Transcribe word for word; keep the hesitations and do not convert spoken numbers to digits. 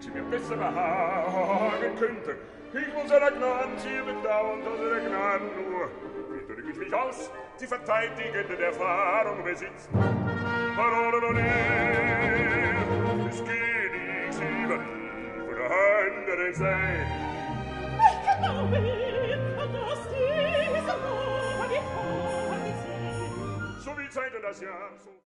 sie mir besser behagen könnte. Ich muss einer Gnaden sie bedauern, dass er Gnaden nur. Wie drück ich mich aus, sie verteidigende Erfahrung besitzt. Parole non ihr, es geht ich sie über die von der anderen sein. Ich glaube, dass diese Woche die Freude sind. So wie Zeit das Jahr, so